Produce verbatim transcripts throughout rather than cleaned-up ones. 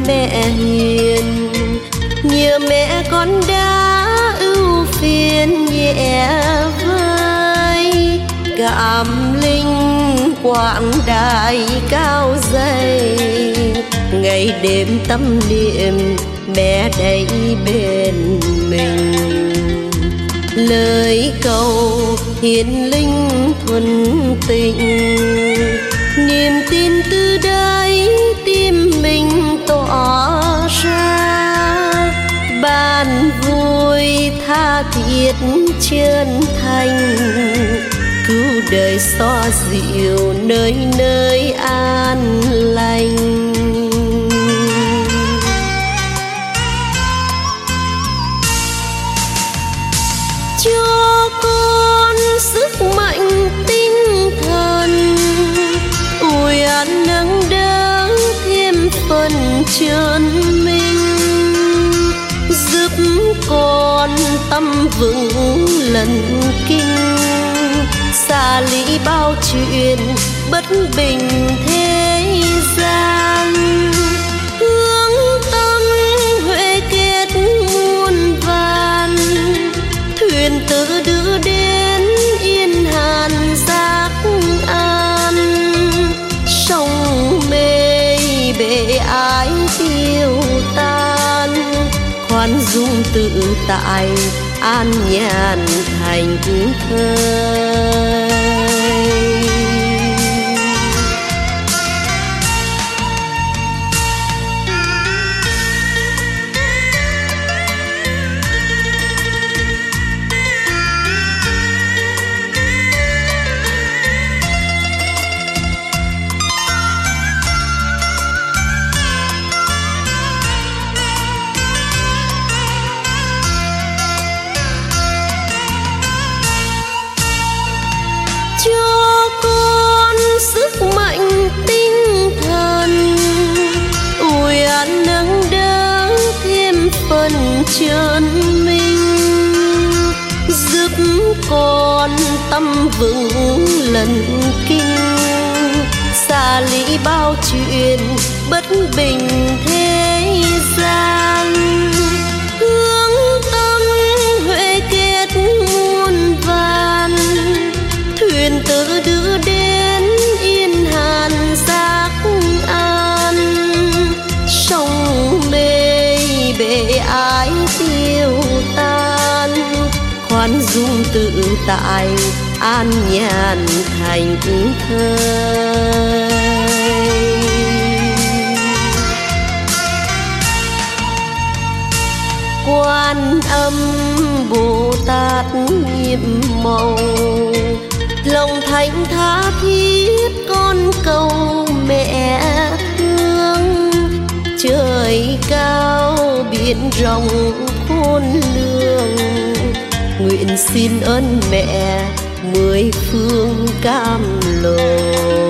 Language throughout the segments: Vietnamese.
mẹ hiền, nhờ mẹ con đã ưu phiền nhẹ vơi. Cảm linh quảng đại cao dày, ngày đêm tâm niệm mẹ đầy bên mình. Lời cầu hiền linh thuần tình, niềm tin từ đây tim mình tỏa ra. Ban vui tha thiết chân thành, cứu đời xoa dịu nơi nơi an lành. Cho con sức mạnh tinh thần, ủi an nâng đỡ thêm phần chân mình. Giúp con tâm vững lần kinh, xa lý bao chuyện bất bình thế gian. Hướng tâm huệ kết muôn vàn, thuyền tự đưa đến yên hàn giác an. Sông mê bể ái tiêu tan, khoan dung tự tại an nhàn thành thơi. Cho con sức mạnh tinh thần, ủi an nâng đỡ thêm phần chân mình. Giúp con tâm vững lần kinh, xa lý bao chuyện bất bình thế gian. Hướng tâm huệ kết muôn vàn, thuyền tự đưa đến yên hàn giác an. Sông mê bể ái tiêu tan, khoan dung tự tại an nhàn thành thơi. Quan Âm Bồ Tát nhiệm màu, lòng thành tha thiết con cầu mẹ thương. Trời cao biển rộng khôn lường, nguyện xin ơn mẹ mười phương cam lồ.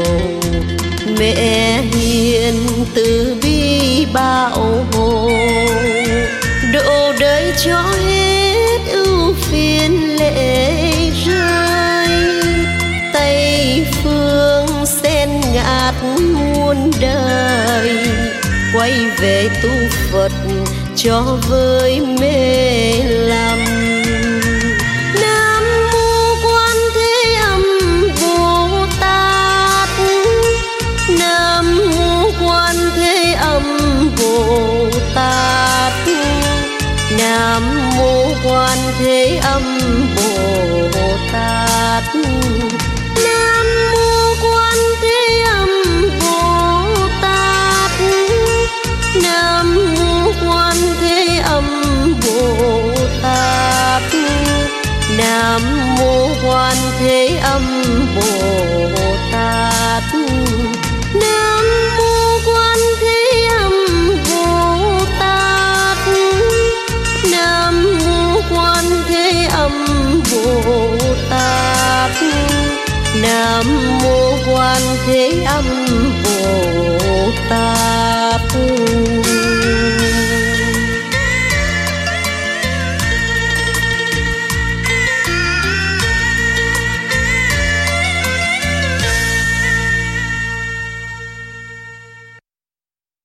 Mẹ hiền từ bi bảo hộ, độ đời cho hết ưu phiền lệ rơi. Tây phương sen ngát muôn đời, quay về tu Phật cho với mê lầm. Nam mô Quan Thế Âm Bồ Tát, Nam mô Quan Thế Âm Bồ Tát, Nam mô Quan Thế Âm Bồ Tát. Nam mô Quan Thế Âm Bồ Tát, Nam mô Quan Thế Âm Bồ Tát, Nam mô Quan Thế Âm Bồ Tát, Nam mô Quan Thế Âm Bồ Tát, Nam mô Quan Thế Âm Bồ Tát, Nam mô Quan Thế Âm Bồ Tát.